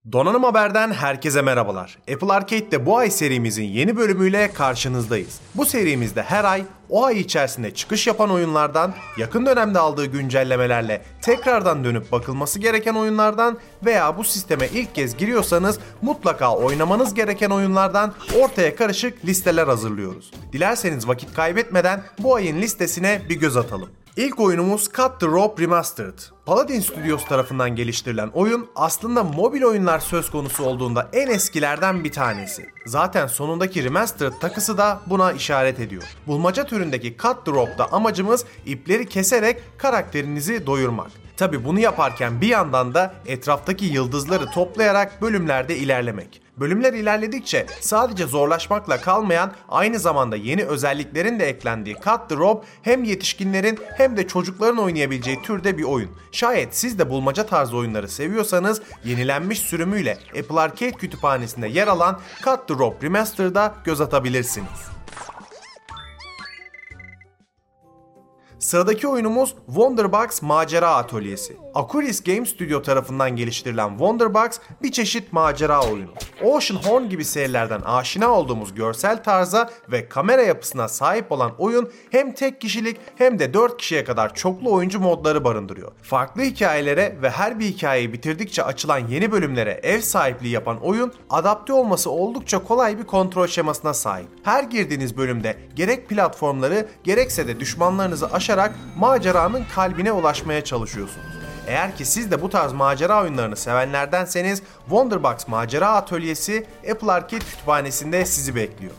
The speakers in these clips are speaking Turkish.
Donanım Haber'den herkese merhabalar. Apple Arcade'de bu ay serimizin yeni bölümüyle karşınızdayız. Bu serimizde her ay o ay içerisinde çıkış yapan oyunlardan, yakın dönemde aldığı güncellemelerle tekrardan dönüp bakılması gereken oyunlardan veya bu sisteme ilk kez giriyorsanız mutlaka oynamanız gereken oyunlardan ortaya karışık listeler hazırlıyoruz. Dilerseniz vakit kaybetmeden bu ayın listesine bir göz atalım. İlk oyunumuz Cut the Rope Remastered. Paladin Studios tarafından geliştirilen oyun aslında mobil oyunlar söz konusu olduğunda en eskilerden bir tanesi. Zaten sonundaki Remastered takısı da buna işaret ediyor. Bulmaca türündeki Cut the Rope'da amacımız ipleri keserek karakterinizi doyurmak. Tabi bunu yaparken bir yandan da etraftaki yıldızları toplayarak bölümlerde ilerlemek. Bölümler ilerledikçe sadece zorlaşmakla kalmayan, aynı zamanda yeni özelliklerin de eklendiği Cut the Rope hem yetişkinlerin hem de çocukların oynayabileceği türde bir oyun. Şayet siz de bulmaca tarzı oyunları seviyorsanız yenilenmiş sürümüyle Apple Arcade kütüphanesinde yer alan Cut the Rope Remastered'a göz atabilirsiniz. Sıradaki oyunumuz Wonderbox Macera Atölyesi. Acuris Game Studio tarafından geliştirilen Wonderbox bir çeşit macera oyunu. Oceanhorn gibi serilerden aşina olduğumuz görsel tarza ve kamera yapısına sahip olan oyun hem tek kişilik hem de 4 kişiye kadar çoklu oyuncu modları barındırıyor. Farklı hikayelere ve her bir hikayeyi bitirdikçe açılan yeni bölümlere ev sahipliği yapan oyun, adapte olması oldukça kolay bir kontrol şemasına sahip. Her girdiğiniz bölümde gerek platformları gerekse de düşmanlarınızı aşarak maceranın kalbine ulaşmaya çalışıyorsunuz. Eğer ki siz de bu tarz macera oyunlarını sevenlerdenseniz Wonderbox Macera Atölyesi Apple Arcade kütüphanesinde sizi bekliyor.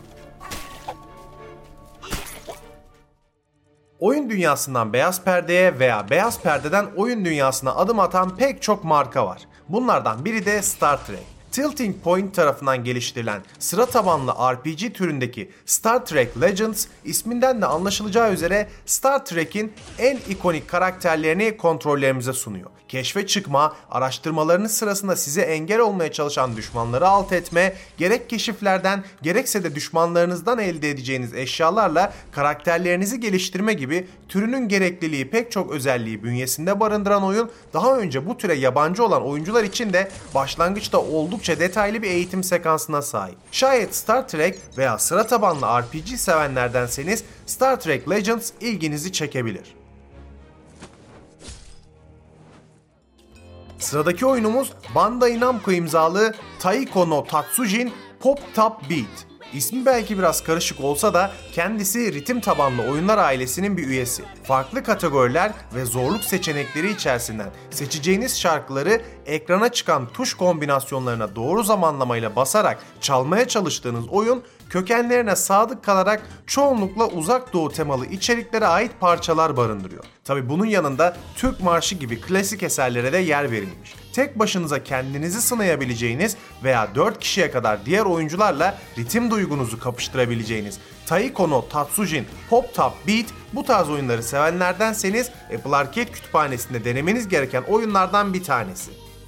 Oyun dünyasından beyaz perdeye veya beyaz perdeden oyun dünyasına adım atan pek çok marka var. Bunlardan biri de Star Trek. Tilting Point tarafından geliştirilen sıra tabanlı RPG türündeki Star Trek Legends, isminden de anlaşılacağı üzere Star Trek'in en ikonik karakterlerini kontrollerimize sunuyor. Keşfe çıkma, araştırmalarınız sırasında size engel olmaya çalışan düşmanları alt etme, gerek keşiflerden gerekse de düşmanlarınızdan elde edeceğiniz eşyalarla karakterlerinizi geliştirme gibi türünün gerekliliği pek çok özelliği bünyesinde barındıran oyun, daha önce bu türe yabancı olan oyuncular için de başlangıçta oldukça detaylı bir eğitim sekansına sahip. Şayet Star Trek veya sıra tabanlı RPG sevenlerdenseniz Star Trek Legends ilginizi çekebilir. Sıradaki oyunumuz Bandai Namco imzalı Taiko no Tatsujin Pop Top Beat. İsmi belki biraz karışık olsa da kendisi ritim tabanlı oyunlar ailesinin bir üyesi. Farklı kategoriler ve zorluk seçenekleri içerisinden seçeceğiniz şarkıları ekrana çıkan tuş kombinasyonlarına doğru zamanlamayla basarak çalmaya çalıştığınız oyun, kökenlerine sadık kalarak çoğunlukla uzak doğu temalı içeriklere ait parçalar barındırıyor. Tabi bunun yanında Türk Marşı gibi klasik eserlere de yer verilmiş. Tek başınıza kendinizi sınayabileceğiniz veya 4 kişiye kadar diğer oyuncularla ritim duygunuzu kapıştırabileceğiniz Taiko no Tatsujin Pop Top Beat, bu tarz oyunları sevenlerdenseniz Apple Arcade kütüphanesinde denemeniz gereken oyunlardan bir tanesi.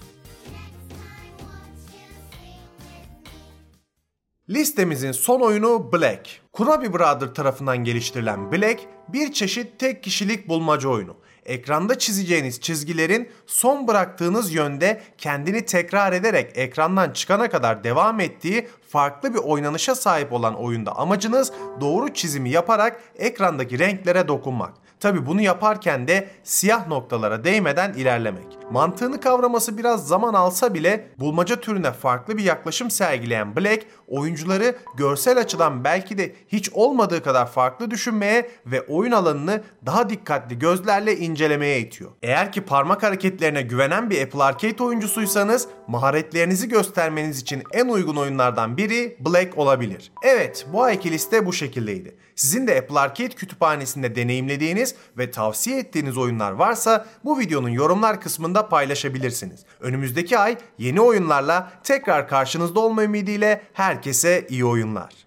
Listemizin son oyunu Black. Konami Brother tarafından geliştirilen Black, bir çeşit tek kişilik bulmaca oyunu. Ekranda çizeceğiniz çizgilerin son bıraktığınız yönde kendini tekrar ederek ekrandan çıkana kadar devam ettiği farklı bir oynanışa sahip olan oyunda amacınız doğru çizimi yaparak ekrandaki renklere dokunmak. Tabi bunu yaparken de siyah noktalara değmeden ilerlemek. Mantığını kavraması biraz zaman alsa bile bulmaca türüne farklı bir yaklaşım sergileyen Black, oyuncuları görsel açıdan belki de hiç olmadığı kadar farklı düşünmeye ve oyun alanını daha dikkatli gözlerle incelemeye itiyor. Eğer ki parmak hareketlerine güvenen bir Apple Arcade oyuncusuysanız maharetlerinizi göstermeniz için en uygun oyunlardan biri Black olabilir. Evet, bu ayki liste bu şekildeydi. Sizin de Apple Arcade kütüphanesinde deneyimlediğiniz ve tavsiye ettiğiniz oyunlar varsa bu videonun yorumlar kısmında paylaşabilirsiniz. Önümüzdeki ay yeni oyunlarla tekrar karşınızda olma ümidiyle herkese iyi oyunlar.